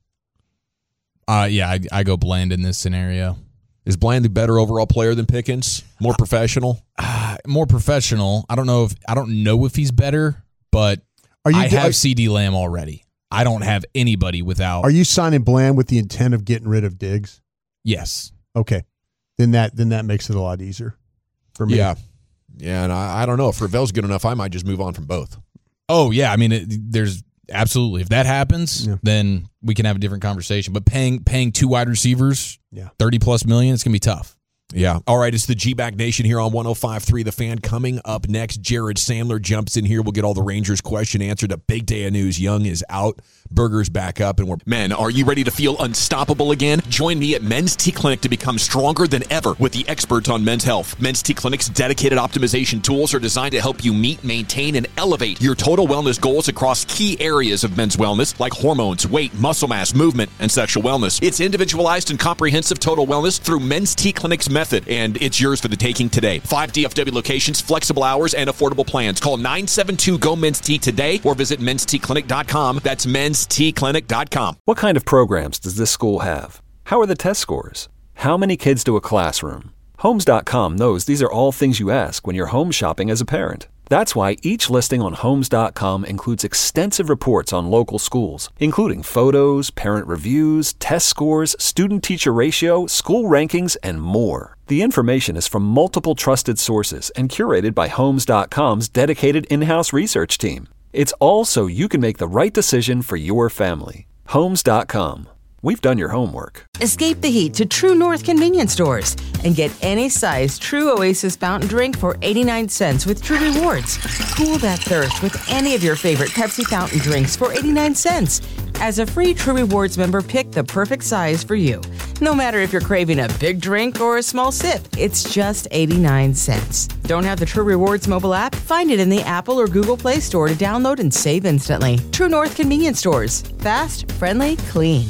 Uh, yeah, I, I go Bland in this scenario. Is Bland the better overall player than Pickens? More professional? Uh, more professional. I don't know if I don't know if he's better, but are you, I have are, CeeDee Lamb already. I don't have anybody without. Are you signing Bland with the intent of getting rid of Diggs? Yes. Okay. Then that then that makes it a lot easier for me. Yeah. Yeah, and I, I don't know. If Ravel's good enough, I might just move on from both. Oh, yeah. I mean, it, there's absolutely. If that happens, yeah. then we can have a different conversation. But paying paying two wide receivers, yeah. thirty plus million, it's going to be tough. Yeah. All right, it's the G-Bag Nation here on one oh five point three The Fan. Coming up next, Jared Sandler jumps in here. We'll get all the Rangers question answered. A big day of news. Young is out. Burger's back up. and we're Men, are you ready to feel unstoppable again? Join me at Men's T Clinic to become stronger than ever with the experts on men's health. Men's T Clinic's dedicated optimization tools are designed to help you meet, maintain, and elevate your total wellness goals across key areas of men's wellness like hormones, weight, muscle mass, movement, and sexual wellness. It's individualized and comprehensive total wellness through Men's T Clinic's method, and it's yours for the taking today. Five D F W locations, flexible hours, and affordable plans. Call nine seven two, G O, Men's T today or visit mens t clinic dot com. That's mens t clinic dot com. What kind of programs does this school have? How are the test scores? How many kids do a classroom? Homes dot com knows these are all things you ask when you're home shopping as a parent. That's why each listing on Homes dot com includes extensive reports on local schools, including photos, parent reviews, test scores, student-teacher ratio, school rankings, and more. The information is from multiple trusted sources and curated by Homes dot com's dedicated in-house research team. It's all so you can make the right decision for your family. Homes dot com. We've done your homework. Escape the heat to True North convenience stores and get any size True Oasis fountain drink for eighty-nine cents with True Rewards. Cool that thirst with any of your favorite Pepsi fountain drinks for eighty-nine cents. As a free True Rewards member, pick the perfect size for you. No matter if you're craving a big drink or a small sip, it's just eighty-nine cents. Don't have the True Rewards mobile app? Find it in the Apple or Google Play Store to download and save instantly. True North convenience stores. Fast, friendly, clean.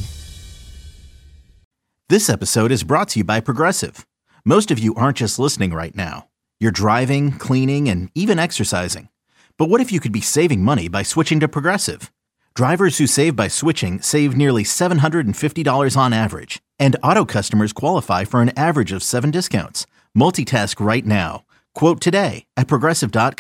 This episode is brought to you by Progressive. Most of you aren't just listening right now. You're driving, cleaning, and even exercising. But what if you could be saving money by switching to Progressive? Drivers who save by switching save nearly seven hundred fifty dollars on average. And auto customers qualify for an average of seven discounts. Multitask right now. Quote today at Progressive dot com.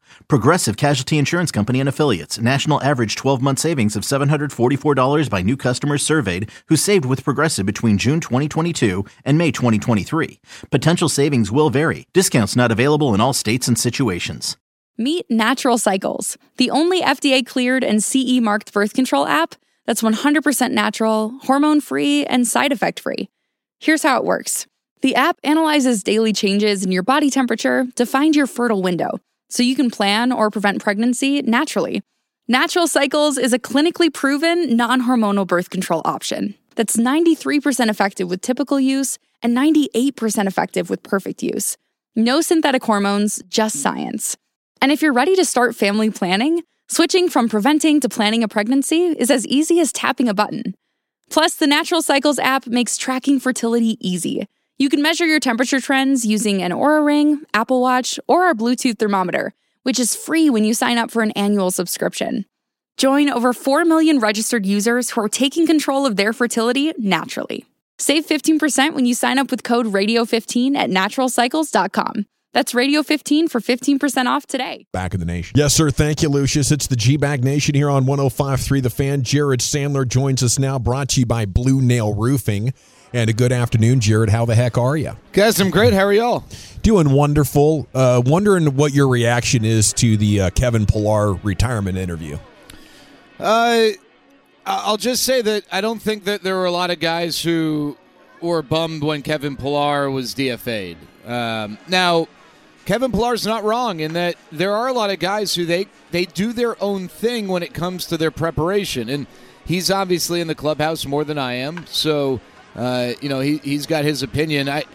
Progressive Casualty Insurance Company and Affiliates. National average twelve-month savings of seven hundred forty-four dollars by new customers surveyed who saved with Progressive between June twenty twenty-two and May twenty twenty-three. Potential savings will vary. Discounts not available in all states and situations. Meet Natural Cycles, the only F D A-cleared and C E-marked birth control app that's one hundred percent natural, hormone-free, and side effect-free. Here's how it works. The app analyzes daily changes in your body temperature to find your fertile window, so you can plan or prevent pregnancy naturally. Natural Cycles is a clinically proven, non-hormonal birth control option that's ninety-three percent effective with typical use and ninety-eight percent effective with perfect use. No synthetic hormones, just science. And if you're ready to start family planning, switching from preventing to planning a pregnancy is as easy as tapping a button. Plus, the Natural Cycles app makes tracking fertility easy. You can measure your temperature trends using an Oura Ring, Apple Watch, or our Bluetooth thermometer, which is free when you sign up for an annual subscription. Join over four million registered users who are taking control of their fertility naturally. Save fifteen percent when you sign up with code radio fifteen at natural cycles dot com. That's radio fifteen for fifteen percent off today. Back in the nation. Yes, sir. Thank you, Lucius. It's the G-Bag Nation here on one oh five point three The Fan. Jared Sandler joins us now, brought to you by Blue Nail Roofing. And a good afternoon, Jared. How the heck are you? Guys, I'm great. How are y'all? Doing wonderful. Uh, wondering what your reaction is to the uh, Kevin Pillar retirement interview. Uh, I'll just say that I don't think that there were a lot of guys who were bummed when Kevin Pillar was D F A'd. Um, now, Kevin Pillar's not wrong in that there are a lot of guys who they, they do their own thing when it comes to their preparation. And he's obviously in the clubhouse more than I am, so... Uh, you know, he, he's got his opinion. I,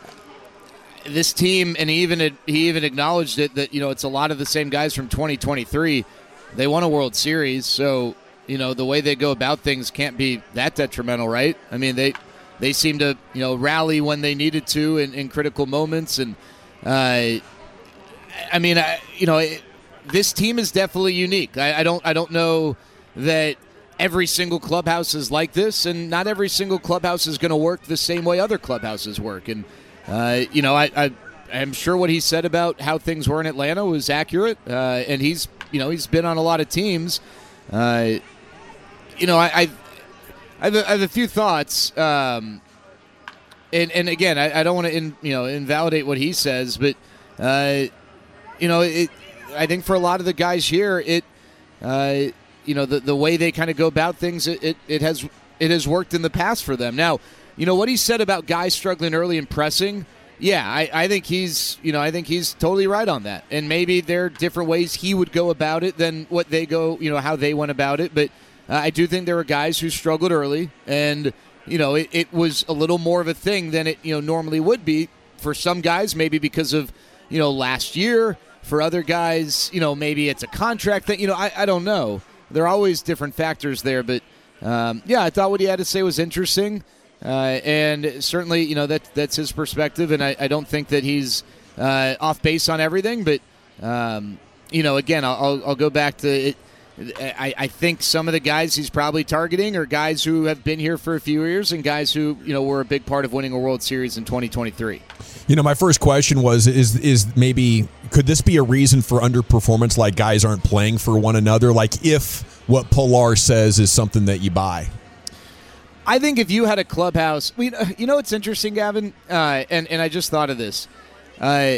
this team, and he even he even acknowledged it, that, you know, it's a lot of the same guys from twenty twenty-three. They won a World Series, so, you know, the way they go about things can't be that detrimental, right? I mean, they they seem to, you know, rally when they needed to in, in critical moments. And, uh, I mean, I, you know, it, this team is definitely unique. I, I don't I don't know that every single clubhouse is like this, and not every single clubhouse is going to work the same way other clubhouses work. And, uh, you know, I, I, I'm sure what he said about how things were in Atlanta was accurate, uh, and he's, you know, he's been on a lot of teams. Uh, you know, I, I, I, have a, I have a few thoughts, um, and, and again, I, I don't want to, in, you know, invalidate what he says, but, uh, you know, it, I think for a lot of the guys here, it, uh, you know, the, the way they kind of go about things, it, it, it has it has worked in the past for them. Now, you know, what he said about guys struggling early and pressing, yeah, I, I think he's, you know, I think he's totally right on that. And maybe there are different ways he would go about it than what they go, you know, how they went about it. But uh, I do think there were guys who struggled early, and, you know, it, it was a little more of a thing than it, you know, normally would be for some guys, maybe because of, you know, last year. For other guys, you know, maybe it's a contract thing. You know, I, I don't know. There are always different factors there, but um, yeah, I thought what he had to say was interesting, uh, and certainly, you know, that that's his perspective, and I, I don't think that he's uh, off base on everything. But um, you know, again, I'll I'll go back to it. I, I think some of the guys he's probably targeting are guys who have been here for a few years and guys who, you know, were a big part of winning a World Series in twenty twenty-three. You know, my first question was, is is maybe, could this be a reason for underperformance, like guys aren't playing for one another? Like if what Pillar says is something that you buy? I think if you had a clubhouse, we, you know what's interesting, Gavin? Uh, and, and I just thought of this. Uh,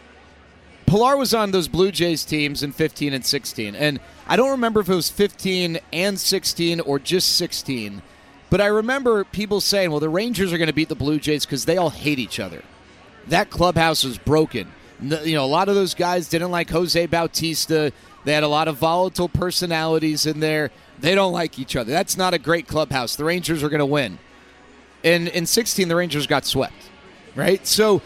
Pillar was on those Blue Jays teams in fifteen and sixteen, and I don't remember if it was fifteen and sixteen or just sixteen, but I remember people saying, well, the Rangers are going to beat the Blue Jays because they all hate each other. That clubhouse was broken. You know, a lot of those guys didn't like Jose Bautista. They had a lot of volatile personalities in there. They don't like each other. That's not a great clubhouse. The Rangers are going to win. And in sixteen, the Rangers got swept, right? So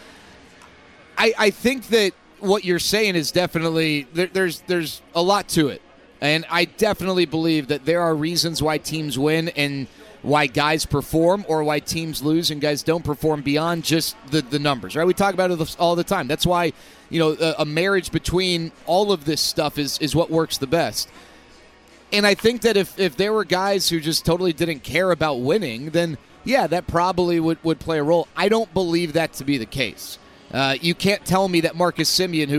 I, I think that what you're saying is definitely there, there's there's a lot to it, and I definitely believe that there are reasons why teams win and why guys perform or why teams lose and guys don't perform beyond just the, the numbers, right? We talk about it all the time. That's why, you know, a, a marriage between all of this stuff is is what works the best. And I think that if, if there were guys who just totally didn't care about winning, then yeah, that probably would, would play a role. I don't believe that to be the case. Uh, you can't tell me that Marcus Semien, who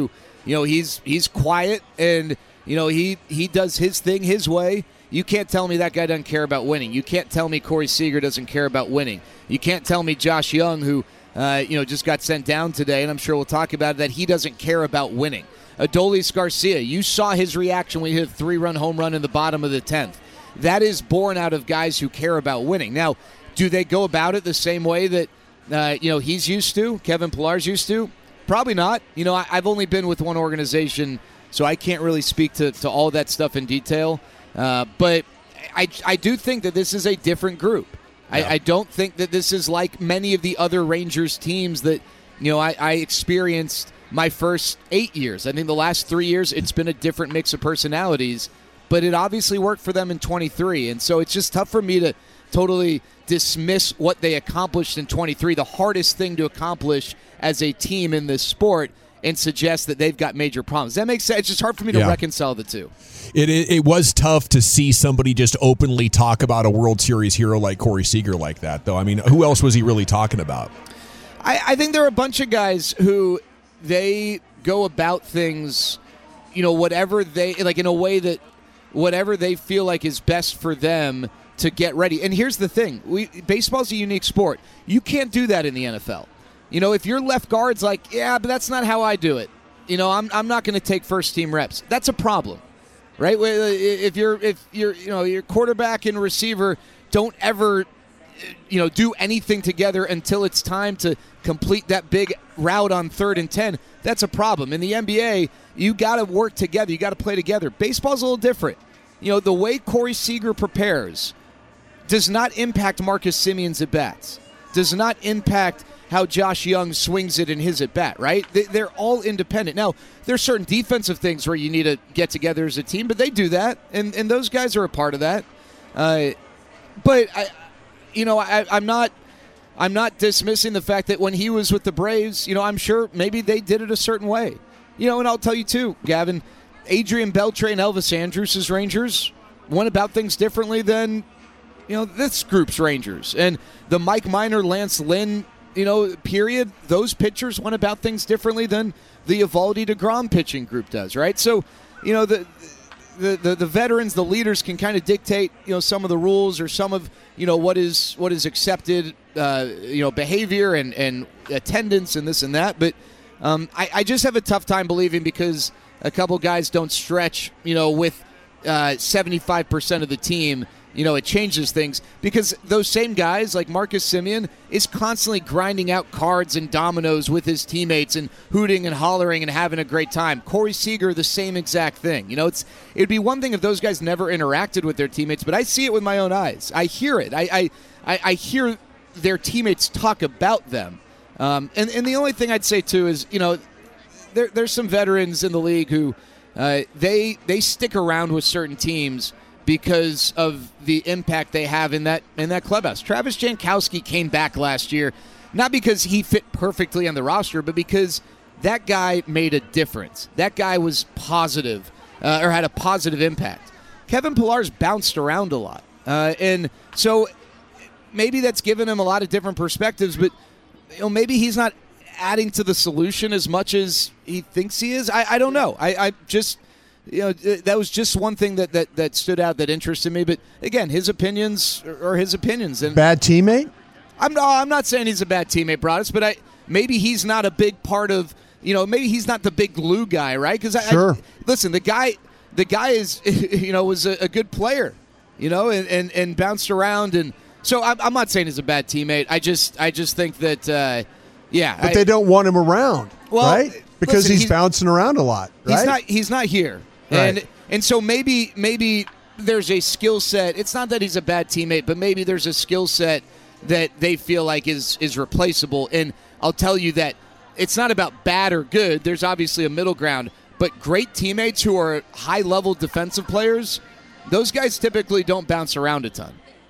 You know, he's he's quiet and, you know, he, he does his thing his way. You can't tell me that guy doesn't care about winning. You can't tell me Corey Seager doesn't care about winning. You can't tell me Josh Young, who, uh, you know, just got sent down today, and I'm sure we'll talk about it, that he doesn't care about winning. Adolis Garcia, you saw his reaction when he hit a three-run home run in the bottom of the tenth. That is born out of guys who care about winning. Now, do they go about it the same way that, uh, you know, he's used to, Kevin Pillar's used to? Probably not. You know, I, I've only been with one organization, so I can't really speak to, to all that stuff in detail. Uh, but I, I do think that this is a different group. Yeah. I, I don't think that this is like many of the other Rangers teams that, you know, I, I experienced my first eight years. I think the last three years it's been a different mix of personalities, but it obviously worked for them in twenty-three. And so it's just tough for me to totally dismiss what they accomplished in twenty-three, the hardest thing to accomplish as a team in this sport, and suggest that they've got major problems. That makes sense. It's just hard for me to yeah. reconcile the two. It, it it was tough to see somebody just openly talk about a World Series hero like Corey Seager like that, though. I mean, who else was he really talking about? I, I think there are a bunch of guys who they go about things, you know, whatever they, like in a way that whatever they feel like is best for them to get ready. And here's the thing. we Baseball's a unique sport. You can't do that in the N F L. You know, if your left guard's like, yeah, but that's not how I do it. You know, I'm I'm not going to take first team reps. That's a problem, right? If you're if you're you know your quarterback and receiver don't ever, you know, do anything together until it's time to complete that big route on third and ten, that's a problem. In the N B A, you got to work together. You got to play together. Baseball's a little different. You know, the way Corey Seager prepares does not impact Marcus Semion's at bats. Does not impact how Josh Young swings it in his at-bat, right? They're all independent. Now, there's certain defensive things where you need to get together as a team, but they do that, and, and those guys are a part of that. Uh, but, I, you know, I, I'm not I'm not dismissing the fact that when he was with the Braves, you know, I'm sure maybe they did it a certain way. You know, and I'll tell you, too, Gavin, Adrian Beltre and Elvis Andrus' Rangers went about things differently than, you know, this group's Rangers. And the Mike Minor, Lance Lynn, you know, period, those pitchers went about things differently than the Evaldi DeGrom pitching group does, right? So, you know, the the the, the veterans, the leaders can kind of dictate, you know, some of the rules or some of, you know, what is what is accepted, uh, you know, behavior and, and attendance and this and that. But um, I, I just have a tough time believing because a couple guys don't stretch, you know, with uh, seventy-five percent of the team, you know, it changes things because those same guys like Marcus Semien is constantly grinding out cards and dominoes with his teammates and hooting and hollering and having a great time. Corey Seager, the same exact thing. You know, it's it'd be one thing if those guys never interacted with their teammates, but I see it with my own eyes. I hear it. I I, I, I hear their teammates talk about them. Um, and, and the only thing I'd say, too, is, you know, there, there's some veterans in the league who uh, they they stick around with certain teams because of the impact they have in that in that clubhouse. Travis Jankowski came back last year, not because he fit perfectly on the roster, but because that guy made a difference. That guy was positive, uh, or had a positive impact. Kevin Pillar's bounced around a lot. Uh, and so maybe that's given him a lot of different perspectives, but you know, maybe he's not adding to the solution as much as he thinks he is. I, I don't know. I, I just... You know, that was just one thing that, that, that stood out that interested me. But again, his opinions are his opinions. And bad teammate? I'm no, I'm not saying he's a bad teammate, Broadus, but I maybe he's not a big part of. You know, maybe he's not the big glue guy, right? Because sure. I, listen, the guy, the guy is, you know, was a, a good player, you know, and, and, and bounced around, and so I'm, I'm not saying he's a bad teammate. I just I just think that, uh, yeah. But I, they don't want him around, well, right? Because listen, he's, he's bouncing around a lot, right? He's not. He's not here. Right. And and so maybe maybe there's a skill set. It's not that he's a bad teammate, but maybe there's a skill set that they feel like is is replaceable. And I'll tell you that it's not about bad or good. There's obviously a middle ground. But great teammates who are high-level defensive players, those guys typically don't bounce around a ton.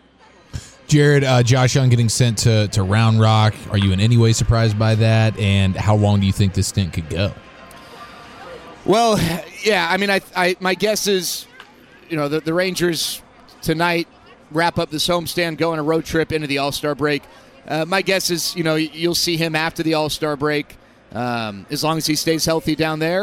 Jared, uh, Josh Young getting sent to, to Round Rock. Are you in any way surprised by that? And how long do you think this stint could go? Well, yeah, I mean, I, I, my guess is, you know, the, the Rangers tonight wrap up this homestand, go on a road trip into the All-Star break. Uh, my guess is, you know, you'll see him after the All-Star break, um, as long as he stays healthy down there.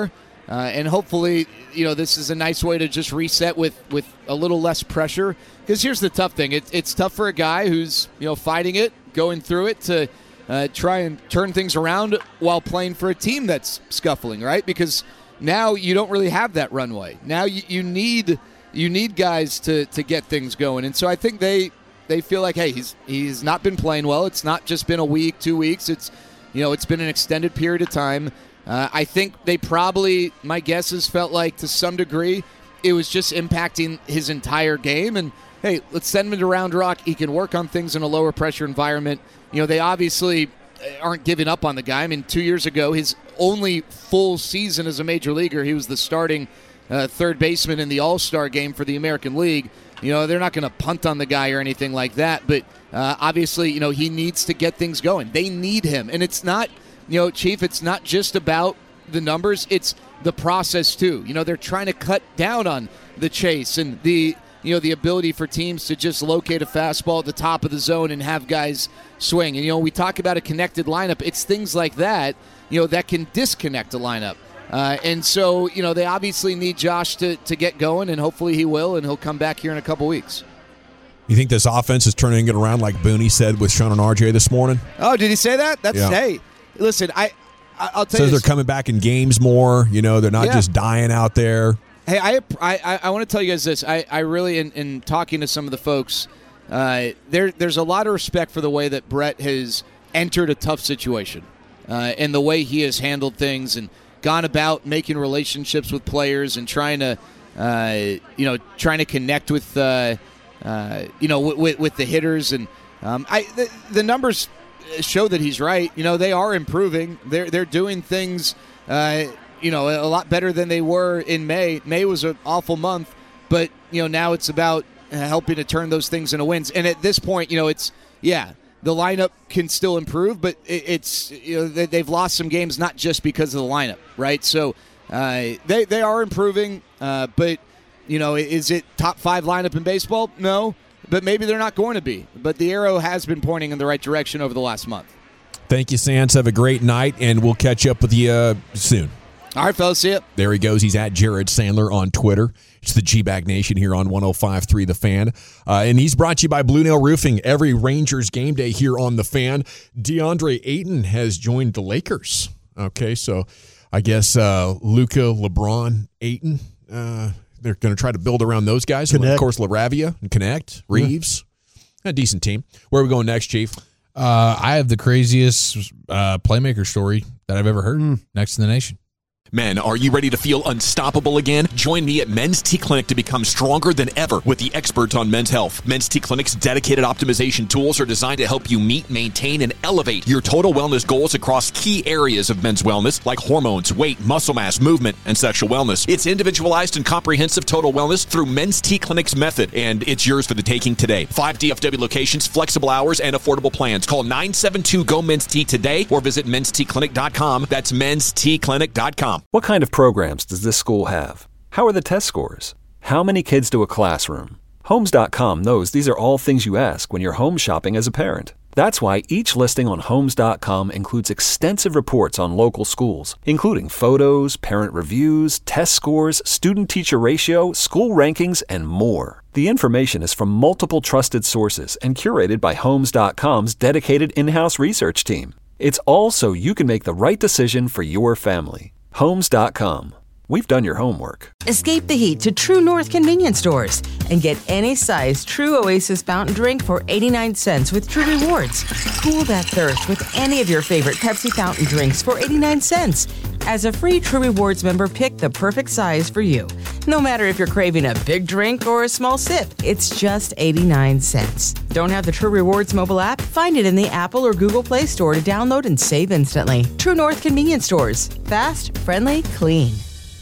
Uh, and hopefully, you know, this is a nice way to just reset with, with a little less pressure. Because here's the tough thing. It, it's tough for a guy who's, you know, fighting it, going through it to uh, try and turn things around while playing for a team that's scuffling, right? Because now you don't really have that runway. Now you, you need you need guys to, to get things going. And so I think they they feel like, hey, he's he's not been playing well. It's not just been a week, two weeks. It's, you know, it's been an extended period of time. Uh, I think they probably, my guess is, felt like to some degree it was just impacting his entire game. And, hey, let's send him to Round Rock. He can work on things in a lower pressure environment. You know, they obviously aren't giving up on the guy. I mean, two years ago, his only full season as a major leaguer, he was the starting uh, third baseman in the All-Star game for the American League. You know, they're not going to punt on the guy or anything like that. But uh, obviously, you know, he needs to get things going. They need him. And it's not... You know, Chief, it's not just about the numbers, it's the process too. You know, they're trying to cut down on the chase and the, you know, the ability for teams to just locate a fastball at the top of the zone and have guys swing. And, you know, we talk about a connected lineup. It's things like that, you know, that can disconnect a lineup. Uh, and so, you know, they obviously need Josh to, to get going, and hopefully he will, and he'll come back here in a couple weeks. You think this offense is turning it around like Booney said with Sean and R J this morning? Oh, did he say that? That's, yeah. hey. Listen, I, I'll tell Says you. Says they're coming back in games more. You know, they're not yeah. just dying out there. Hey, I I, I want to tell you guys this. I, I really, in, in talking to some of the folks, uh, there there's a lot of respect for the way that Brett has entered a tough situation uh, and the way he has handled things and gone about making relationships with players and trying to, uh, you know, trying to connect with, uh, uh, you know, with, with the hitters. And um, I the, the numbers show that he's right. You know, they are improving. They're they're doing things, uh, you know, a lot better than they were in May. May was an awful month, but, you know, now it's about helping to turn those things into wins. And at this point, you know, it's, yeah, the lineup can still improve, but it, it's, you know, they, they've lost some games not just because of the lineup, right? So uh, they, they are improving, uh, but, you know, is it top five lineup in baseball? No. But maybe they're not going to be. But the arrow has been pointing in the right direction over the last month. Thank you, Sans. Have a great night, and we'll catch up with you uh, soon. All right, fellas. See ya. There he goes. He's at Jared Sandler on Twitter. It's the G-Bag Nation here on one oh five point three The Fan. Uh, and he's brought to you by Blue Nail Roofing. Every Rangers game day here on The Fan. DeAndre Ayton has joined the Lakers. Okay, so I guess uh, Luka, LeBron, Ayton, uh they're going to try to build around those guys. And of course, LaRavia and Connect, Reeves. Yeah. A decent team. Where are we going next, Chief? Uh, I have the craziest uh, playmaker story that I've ever heard. Mm. Next in the nation. Men, are you ready to feel unstoppable again? Join me at Men's T Clinic to become stronger than ever with the experts on men's health. Men's T Clinic's dedicated optimization tools are designed to help you meet, maintain, and elevate your total wellness goals across key areas of men's wellness like hormones, weight, muscle mass, movement, and sexual wellness. It's individualized and comprehensive total wellness through Men's T Clinic's method, and it's yours for the taking today. Five D F W locations, flexible hours, and affordable plans. Call nine seven two, G O, Men's T today or visit mens t clinic dot com. That's mens t clinic dot com. What kind of programs does this school have? How are the test scores? How many kids do a classroom? Homes dot com knows these are all things you ask when you're home shopping as a parent. That's why each listing on Homes dot com includes extensive reports on local schools, including photos, parent reviews, test scores, student-teacher ratio, school rankings, and more. The information is from multiple trusted sources and curated by Homes dot com's dedicated in-house research team. It's all so you can make the right decision for your family. Homes dot com. We've done your homework. Escape the heat to True North convenience stores and get any size True Oasis fountain drink for eighty-nine cents with True Rewards. Cool that thirst with any of your favorite Pepsi fountain drinks for eighty-nine cents. As a free True Rewards member, pick the perfect size for you. No matter if you're craving a big drink or a small sip, it's just eighty-nine cents. Don't have the True Rewards mobile app? Find it in the Apple or Google Play Store to download and save instantly. True North convenience stores. Fast, friendly, clean.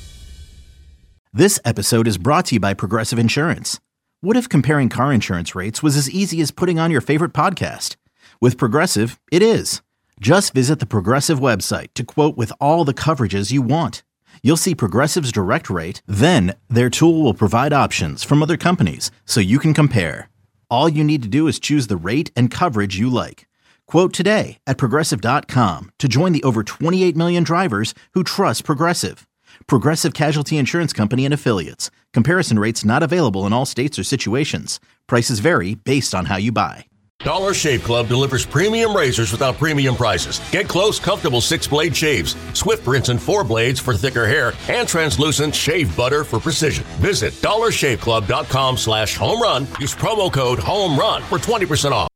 This episode is brought to you by Progressive Insurance. What if comparing car insurance rates was as easy as putting on your favorite podcast? With Progressive, it is. Just visit the Progressive website to quote with all the coverages you want. You'll see Progressive's direct rate, then their tool will provide options from other companies so you can compare. All you need to do is choose the rate and coverage you like. Quote today at Progressive dot com to join the over twenty-eight million drivers who trust Progressive. Progressive Casualty Insurance Company and Affiliates. Comparison rates not available in all states or situations. Prices vary based on how you buy. Dollar Shave Club delivers premium razors without premium prices. Get close, comfortable six-blade shaves, swift rinse and four blades for thicker hair, and translucent shave butter for precision. Visit dollarshaveclub.com slash home run. Use promo code HOME RUN for twenty percent off.